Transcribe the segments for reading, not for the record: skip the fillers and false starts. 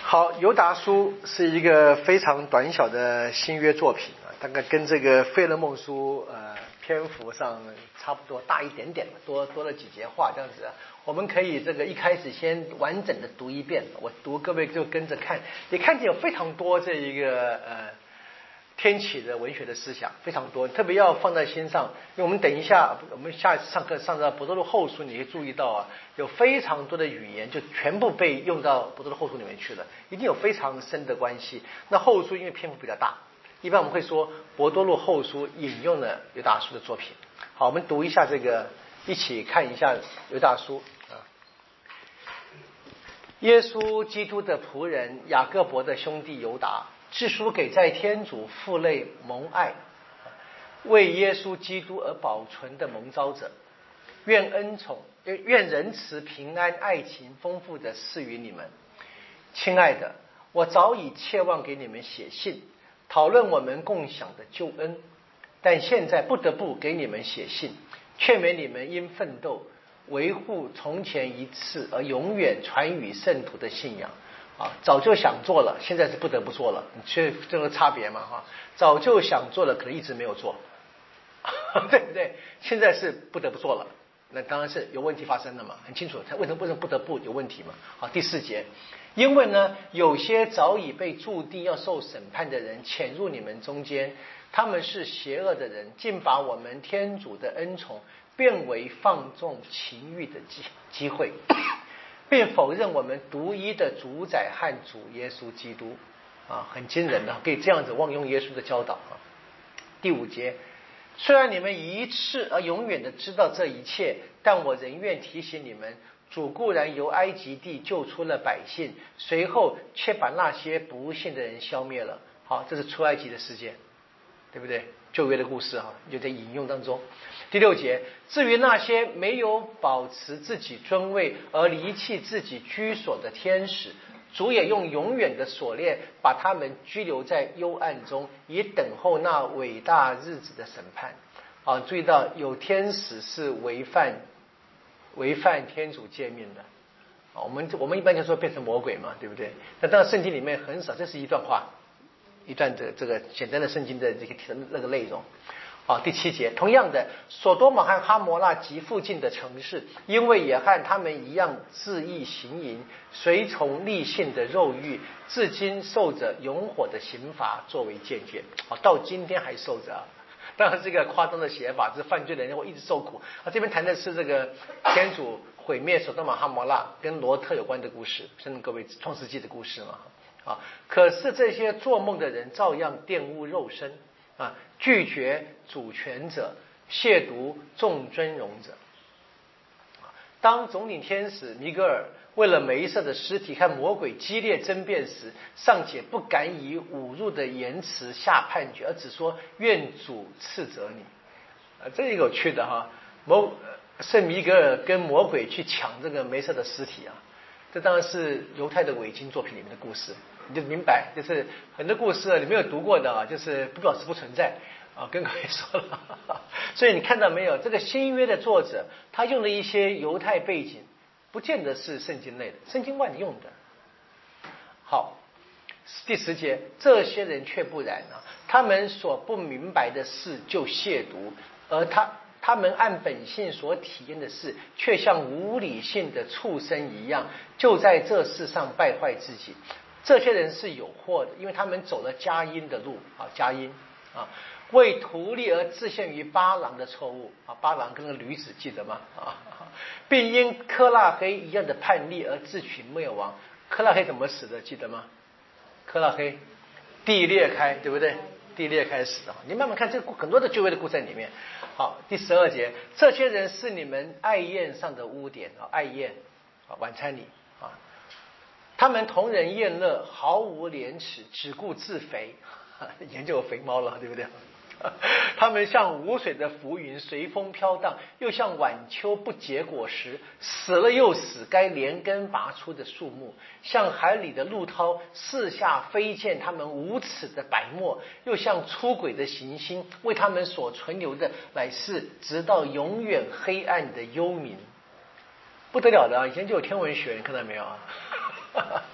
好，《犹达书》是一个非常短小的新约作品啊，大概跟这个《费勒梦书》篇幅上差不多，大一点点，多了几节话这样子。我们可以这个一开始先完整的读一遍，我读，各位就跟着看。你看见有非常多这一个天启的文学的思想非常多，特别要放在心上，因为我们等一下，我们下一次上课上到伯多禄后书，你会注意到啊，有非常多的语言就全部被用到伯多禄后书里面去了，一定有非常深的关系。那后书因为篇幅比较大，一般我们会说伯多禄后书引用了犹大书的作品。好，我们读一下这个，一起看一下犹大书啊。耶稣基督的仆人雅各伯的兄弟犹达，致书给在天主父类蒙爱，为耶稣基督而保存的蒙召者，愿恩宠、愿仁慈、平安、爱情丰富的赐予你们。亲爱的，我早已切望给你们写信，讨论我们共享的救恩，但现在不得不给你们写信，劝勉你们因奋斗维护从前一次而永远传与圣徒的信仰。早就想做了，现在是不得不做了，你确这个差别嘛早就想做了，可能一直没有做，对不对？现在是不得不做了，那当然是有问题发生了嘛，很清楚，他为什么不得不有问题嘛？好，第4节，因为呢，有些早已被注定要受审判的人潜入你们中间，他们是邪恶的人，竟把我们天主的恩宠变为放纵情欲的机会。并否认我们独一的主宰和主耶稣基督很惊人的，可以这样子妄用耶稣的教导第5节，虽然你们一次而永远的知道这一切，但我仍愿提醒你们，主固然由埃及地救出了百姓，随后却把那些不信的人消灭了。好，这是出埃及的事件，对不对？旧约的故事就在引用当中。第6节，至于那些没有保持自己尊位而离弃自己居所的天使，主也用永远的锁链把他们拘留在幽暗中，以等候那伟大日子的审判。注意到有天使是违犯天主诫命的我们一般就说变成魔鬼嘛，对不对？那当然圣经里面很少，这是一段话，一段这个简单的圣经的这个那个内容。第7节，同样的，所多玛和哈摩拉及附近的城市，因为也和他们一样恣意行淫，随从立性的肉欲，至今受着永火的刑罚作为鉴戒。到今天还受着当然这个夸张的写法，这犯罪的人会一直受苦这边谈的是这个天主毁灭所多玛哈摩拉跟罗特有关的故事，相信各位创世纪的故事嘛可是这些做梦的人照样玷污肉身拒绝主权者，亵渎众尊荣者。当总领天使米格尔为了梅瑟的尸体和魔鬼激烈争辩时，尚且不敢以侮辱的言辞下判决，而只说愿主斥责你这个有趣的圣米格尔跟魔鬼去抢这个梅瑟的尸体这当然是犹太的伪经作品里面的故事，你就明白，就是很多故事你没有读过的就是不表示不存在跟各位说了所以你看到没有，这个新约的作者他用的一些犹太背景不见得是圣经内的，圣经外用的。好，第10节，这些人却不然他们所不明白的事就亵渎，而他们按本性所体验的事，却像无理性的畜生一样，就在这世上败坏自己。这些人是有祸的，因为他们走了佳音的路佳音为图利而自陷于巴郎的错误巴郎跟那个驴子记得吗并因科拉黑一样的叛逆而自取灭亡。科拉黑怎么死的记得吗？科拉黑地裂开，对不对？地裂开死的。你慢慢看，这个很多的旧约的故事在里面。好，第12节，这些人是你们爱宴上的污点爱宴晚餐里他们同人宴乐，毫无廉耻，只顾自肥研究肥猫了，对不对？他们像无水的浮云，随风飘荡，又像晚秋不结果实，死了又死，该连根拔出的树木，像海里的陆涛，四下飞溅他们无耻的白沫，又像出轨的行星，为他们所存留的乃是直到永远黑暗的幽冥。不得了的以前就有天文学，你看到没有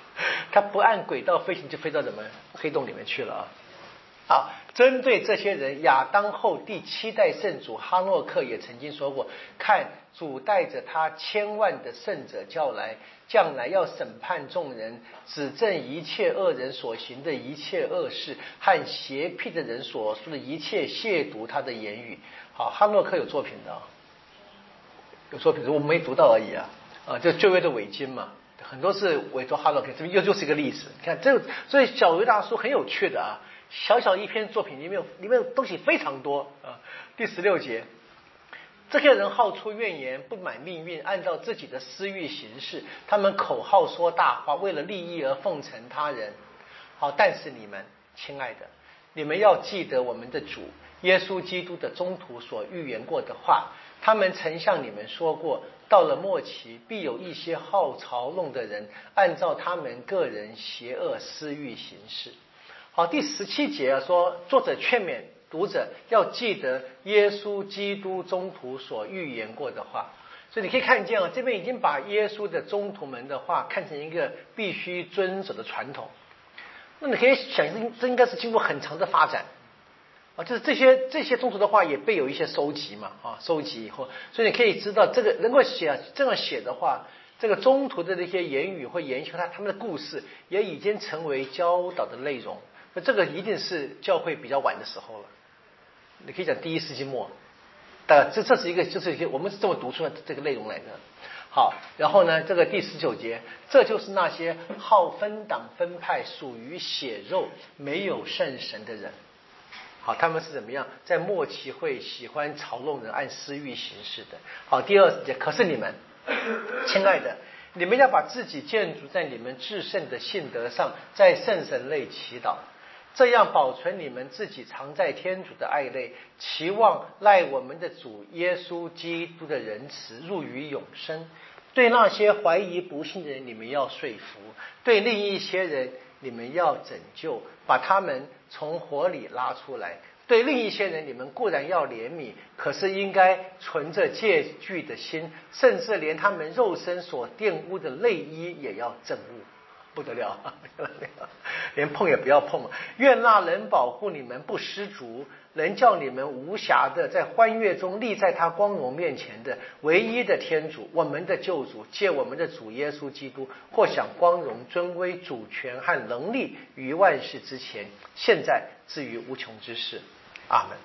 他不按轨道飞行，就飞到什么黑洞里面去了啊。好，针对这些人，亚当后第7代圣主哈诺克也曾经说过：看，主带着他千万的圣者叫来，将来要审判众人，指证一切恶人所行的一切恶事，和邪僻的人所说的一切亵渎他的言语。好，哈诺克有作品的，有作品，我们没读到而已啊。就旧约的伪经嘛，很多是委托哈诺克，这边又是一个例子。你看这，所以小维大叔很有趣的啊。小小一篇作品里面东西非常多啊。第16节，这些人好出怨言，不满命运，按照自己的私欲行事，他们口好说大话，为了利益而奉承他人。好，但是你们亲爱的，你们要记得我们的主耶稣基督的宗徒所预言过的话，他们曾向你们说过，到了末期必有一些好嘲弄的人，按照他们个人邪恶私欲行事。好，第17节说，作者劝勉读者要记得耶稣基督宗徒所预言过的话。所以你可以看见这边已经把耶稣的宗徒们的话看成一个必须遵守的传统。那你可以想，这应该是经过很长的发展就是这些宗徒的话也被有一些收集嘛收集以后，所以你可以知道这个能够这样写的话，这个宗徒的那些言语或研究他们的故事也已经成为教导的内容。那这个一定是教会比较晚的时候了，你可以讲第1世纪末，大概这是一个我们是这么读出来的这个内容来的。好，然后呢，这个第19节，这就是那些好分党分派、属于血肉、没有圣神的人。好，他们是怎么样？在末期会喜欢嘲弄人，按私欲行事的。好，第20节，可是你们，亲爱的，你们要把自己建筑在你们至圣的信德上，在圣神内祈祷。这样保存你们自己藏在天主的爱内，期望赖我们的主耶稣基督的仁慈入于永生。对那些怀疑不信的人，你们要说服；对另一些人，你们要拯救，把他们从火里拉出来。对另一些人，你们固然要怜悯，可是应该存着戒惧的心，甚至连他们肉身所玷污的内衣也要憎恶。不得了，连碰也不要碰。愿那能保护你们不失足，能叫你们无瑕的在欢悦中立在他光荣面前的唯一的天主，我们的救主，借我们的主耶稣基督，或享光荣尊威主权和能力于万世之前，现在至于无穷之世。阿门。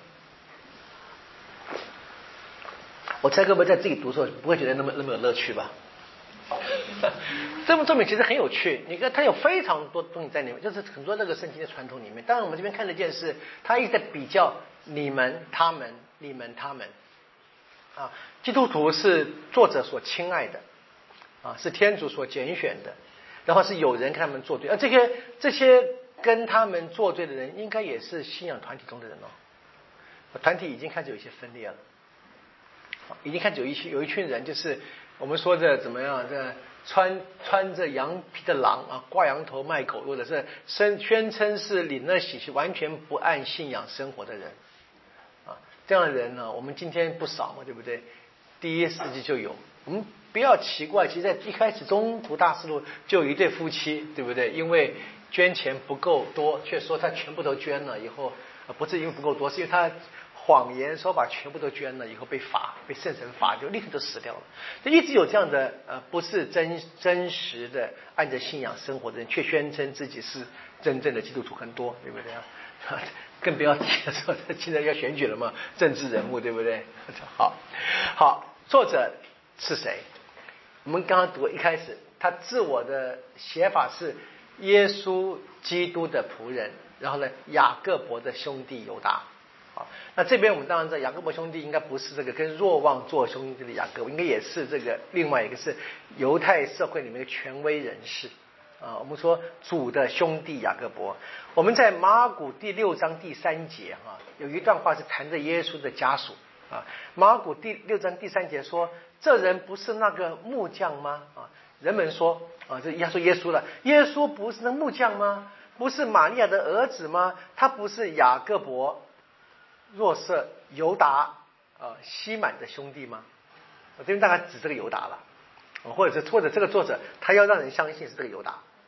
我猜各位在自己读的时候不会觉得那么有乐趣吧？这部作品其实很有趣，你看它有非常多东西在里面，就是很多这个圣经的传统里面。当然我们这边看得见是他一直在比较你们他们你们他们基督徒是作者所亲爱的是天主所拣选的，然后是有人跟他们作对，而这些跟他们作对的人应该也是信仰团体中的人团体已经开始有一些分裂了，已经开始有一群人，就是我们说的怎么样，这穿着羊皮的狼挂羊头卖狗，或者是宣称是领了洗去完全不按信仰生活的人这样的人呢，我们今天不少嘛，对不对？第1世纪就有。我们不要奇怪，其实在一开始中途大事录就有一对夫妻，对不对？因为捐钱不够多，却说他全部都捐了以后不是因为不够多，是因为他谎言说把全部都捐了以后被圣神罚，就立刻就死掉了。就一直有这样的不是真实的按着信仰生活的人，却宣称自己是真正的基督徒，很多，对不对更不要提说现在要选举了嘛，政治人物，对不对？好，作者是谁？我们刚刚读一开始，他自我的写法是耶稣基督的仆人，然后呢，雅各伯的兄弟犹大。那这边我们当然知道雅各伯兄弟应该不是这个跟若望做兄弟的雅各伯，应该也是这个另外一个是犹太社会里面的权威人士我们说主的兄弟雅各伯。我们在马尔谷第6章第3节有一段话是谈着耶稣的家属马尔谷第6章第3节说，这人不是那个木匠吗人们说这要说耶稣了，耶稣不是那木匠吗？不是玛利亚的儿子吗？他不是雅各伯、若瑟、犹达西满的兄弟吗？这边大概指这个犹达了或者这个作者他要让人相信是这个犹达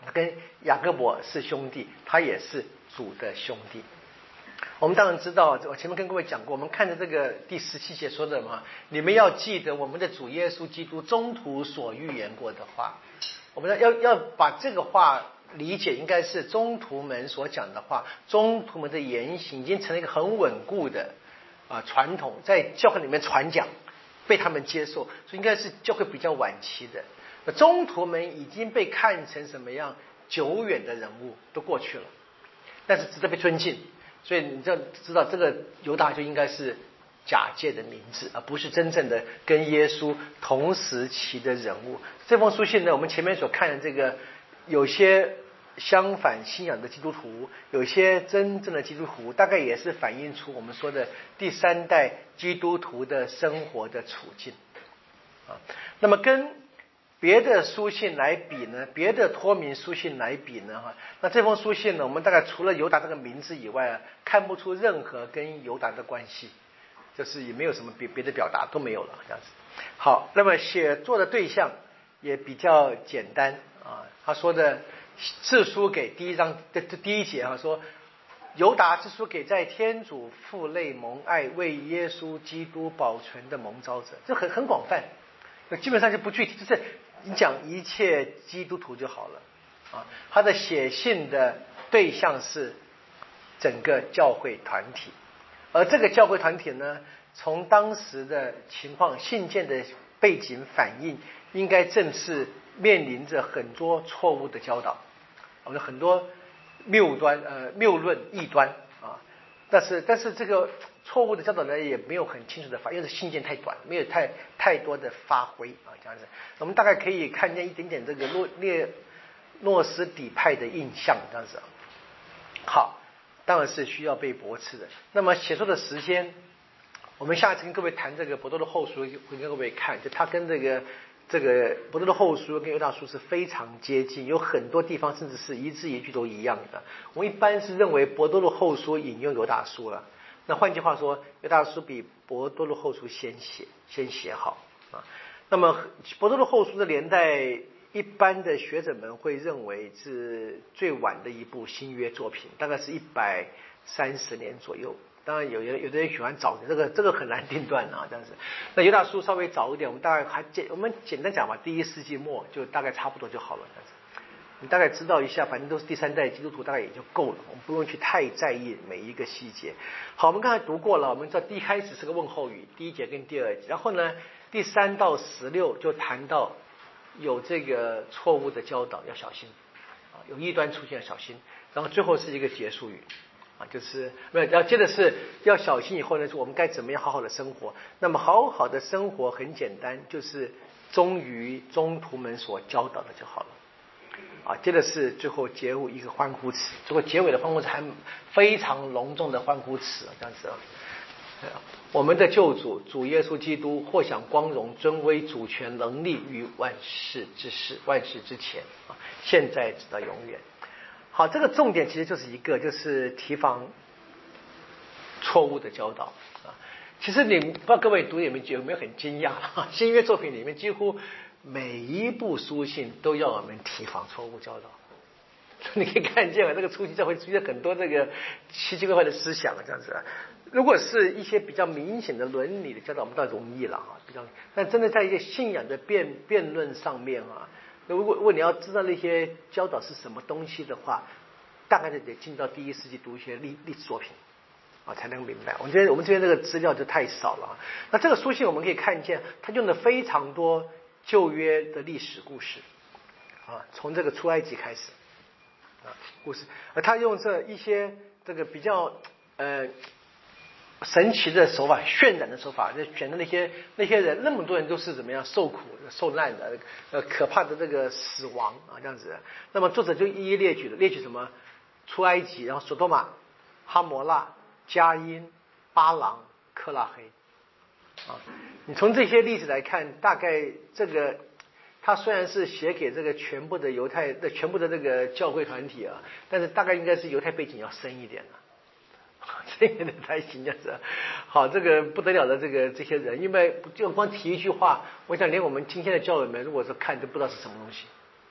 跟雅各伯是兄弟，他也是主的兄弟。我们当然知道，我前面跟各位讲过，我们看着这个第17节说的嘛，你们要记得我们的主耶稣基督中途所预言过的话。我们要把这个话理解，应该是中途们所讲的话，中途们的言行已经成了一个很稳固的传统，在教会里面传讲，被他们接受，所以应该是教会比较晚期的。那中途们已经被看成什么样久远的人物，都过去了，但是值得被尊敬。所以你就知道，这个犹大就应该是假借的名字，而不是真正的跟耶稣同时期的人物。这封书信呢，我们前面所看的这个，有些相反信仰的基督徒，有些真正的基督徒，大概也是反映出我们说的第3代基督徒的生活的处境那么跟别的书信来比呢，别的托名书信来比呢那这封书信呢，我们大概除了犹大这个名字以外看不出任何跟犹大的关系，就是也没有什么别的表达，都没有了这样子。好，那么写作的对象也比较简单他说的致书给第1章的第1节说犹大致书给在天主父内蒙爱为耶稣基督保存的蒙召者，这很广泛，基本上就不具体，就是你讲一切基督徒就好了他的写信的对象是整个教会团体，而这个教会团体呢，从当时的情况信件的背景反映，应该正是面临着很多错误的教导，我们很多谬论异端但是这个错误的教导呢，也没有很清楚的因为信件太短，没有太多的发挥这样子。我们大概可以看见一点点这个诺斯底派的印象这样子好，当然是需要被驳斥的。那么写作的时间，我们下次跟各位谈这个伯多禄后书，会跟各位看，就他跟这个伯多禄后书跟犹大书是非常接近，有很多地方甚至是一字一句都一样的。我们一般是认为伯多禄后书引用犹大书了，那换句话说，犹大书比伯多禄后书先写好那么伯多禄后书的年代，一般的学者们会认为是最晚的一部新约作品，大概是130年左右。当然有的人喜欢早点，这个很难定断但是那犹大书稍微早一点，我们简单讲吧，第1世纪末就大概差不多就好了。但是你大概知道一下，反正都是第3代基督徒，大概也就够了，我们不用去太在意每一个细节。好，我们刚才读过了，我们知道第一开始是个问候语，第1节跟第2节，然后呢第3到16就谈到有这个错误的教导要小心有异端出现要小心，然后最后是一个结束语就是要接的是要小心以后呢，我们该怎么样好好的生活。那么好好的生活很简单，就是忠于中途们所教导的就好了接的是最后结尾一个欢呼词，最后结尾的欢呼词还非常隆重的欢呼词这样子我们的救主主耶稣基督或享光荣尊威主权能力于万事之前现在直到永远。好，这个重点其实就是提防错误的教导其实你不知道各位读有没有很惊讶新约作品里面几乎每一部书信都要我们提防错误教导你可以看见这个初期教会出现很多这个奇奇怪怪的思想这样子如果是一些比较明显的伦理的教导，我们倒容易了但真的在一些信仰的辩论上面如果你要知道那些教导是什么东西的话，大概就得进到第1世纪读一些历史作品才能明白。我们这边这个资料就太少了那这个书信我们可以看见，他用了非常多旧约的历史故事从这个出埃及开始故事，而他用这一些这个比较神奇的手法，渲染的手法，就选的那些人，那么多人都是怎么样受苦受难的可怕的这个死亡这样子。那么作者就一一列举什么出埃及，然后索多玛、哈摩拉、加因、巴郎、克拉黑你从这些例子来看，大概这个他虽然是写给这个全部的犹太的全部的这个教会团体但是大概应该是犹太背景要深一点这个才行这样子。好，这个不得了的这些人，因为就光提一句话，我想连我们今天的教友们如果说看都不知道是什么东西，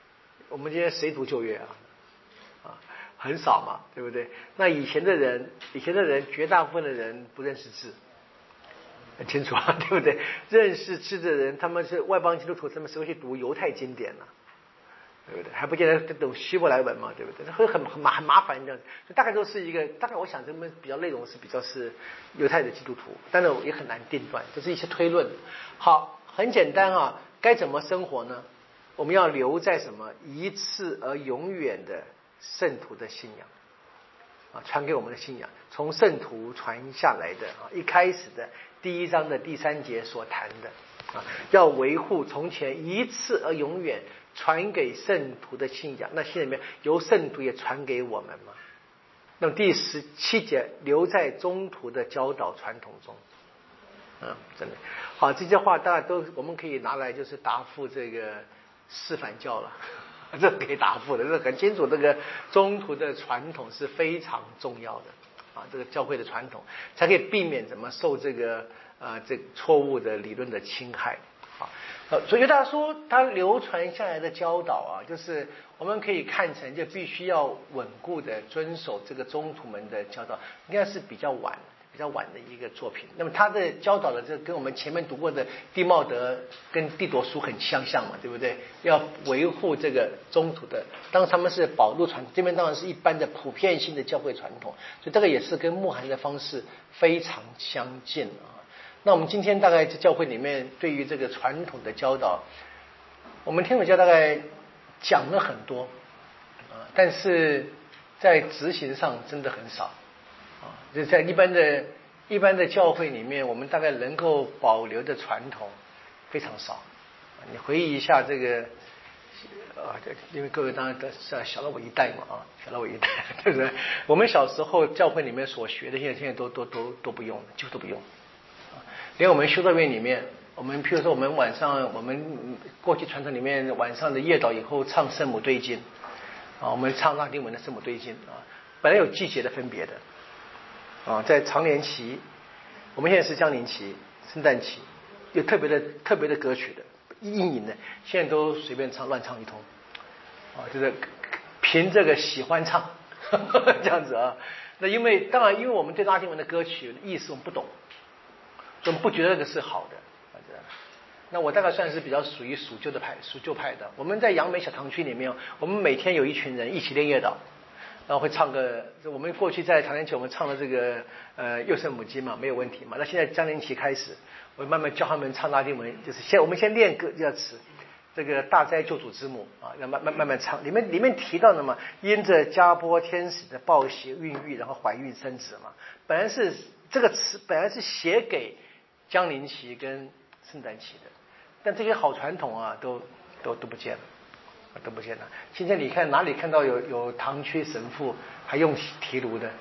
我们今天谁读旧约啊？很少嘛，对不对？那以前的人，绝大部分的人不认识字，很清楚啊，对不对？认识字的人，他们是外邦基督徒，他们是会去读犹太经典了，对不对？还不见得懂希伯来文嘛，对不对？会很麻烦这样子，就大概都是一个，大概我想这边比较内容是比较是犹太的基督徒，但是也很难定断，这是一些推论。好，很简单啊，该怎么生活呢？我们要留在什么一次而永远的圣徒的信仰啊，传给我们的信仰，从圣徒传下来的啊，一开始的第1章的第3节所谈的啊，要维护从前一次而永远传给圣徒的信仰。那信里面由圣徒也传给我们嘛。那么第17节留在中途的教导传统中，真的好，这些话大家都我们可以拿来就是答复这个示范教了。这可以答复的，这很清楚。这个中途的传统是非常重要的啊，这个教会的传统才可以避免怎么受这个错误的理论的侵害啊。所以犹大书它流传下来的教导啊，就是我们可以看成就必须要稳固的遵守这个中途们的教导，应该是比较晚的一个作品。那么他的教导的这跟我们前面读过的地茂德跟地铎书很相像嘛，对不对？要维护这个中途的，当然他们是保路传统，这边当然是一般的普遍性的教会传统，所以这个也是跟牧函的方式非常相近啊。那我们今天大概在教会里面对于这个传统的教导，我们天主教大概讲了很多啊，但是在执行上真的很少。就在一般的教会里面，我们大概能够保留的传统非常少。你回忆一下这个，因为各位当然都是小了我一代嘛，小了我一代，对不对？我们小时候教会里面所学的，现在都不用，几乎都不用。连我们修道院里面，我们譬如说我们晚上，我们过去传统里面晚上的夜祷以后唱圣母对经啊，我们唱拉丁文的圣母对经啊，本来有季节的分别的。在长年期，我们现在是降临期、圣诞期，有特别的歌曲的阴影的，现在都随便乱唱一通，就是凭这个喜欢唱这样子啊。那当然因为我们对拉丁文的歌曲的意思我们不懂，所以我们不觉得这个是好的。那我大概算是比较属于属旧派的。我们在杨梅小堂区里面，我们每天有一群人一起练乐祷。然后会唱个，我们过去在长年期我们唱的这个幼圣母经嘛，没有问题嘛。那现在降临期开始，我慢慢教他们唱拉丁文，就是我们先练歌这词，这个大哉救主之母啊，要慢慢唱。里面提到的嘛，因着加波天使的报喜孕育，然后怀孕生子嘛。本来是这个词本来是写给降临期跟圣诞期的，但这些好传统啊都不见了。都不见了。今天你看哪里看到有堂区神父还用提炉的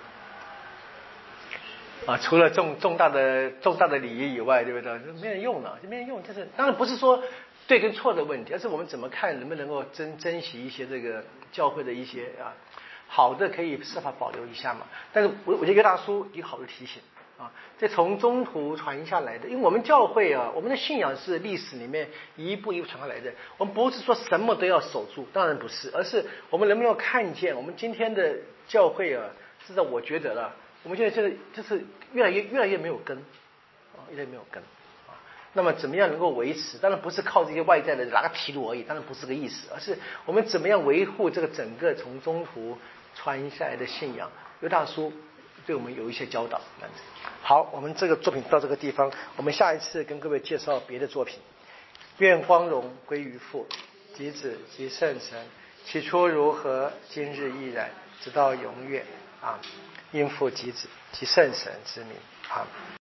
啊？除了重大的礼仪以外，对不对？没人用了，就没人用。就是当然不是说对跟错的问题，而是我们怎么看能不能够珍惜一些这个教会的一些好的可以设法保留一下嘛。但是我觉得约大书一个好的提醒。这从中途传下来的，因为我们教会我们的信仰是历史里面一步一步传下来的。我们不是说什么都要守住，当然不是，而是我们能不能看见我们今天的教会至少我觉得了，我们现在就是越来越没有根越来越没有根那么怎么样能够维持？当然不是靠这些外在的拿个提炉而已，当然不是这个意思，而是我们怎么样维护这个整个从中途传下来的信仰。约大书对我们有一些教导。好，我们这个作品到这个地方，我们下一次跟各位介绍别的作品。愿光荣归于父及子及圣神，起初如何，今日亦然，直到永远。因父及子及圣神之名。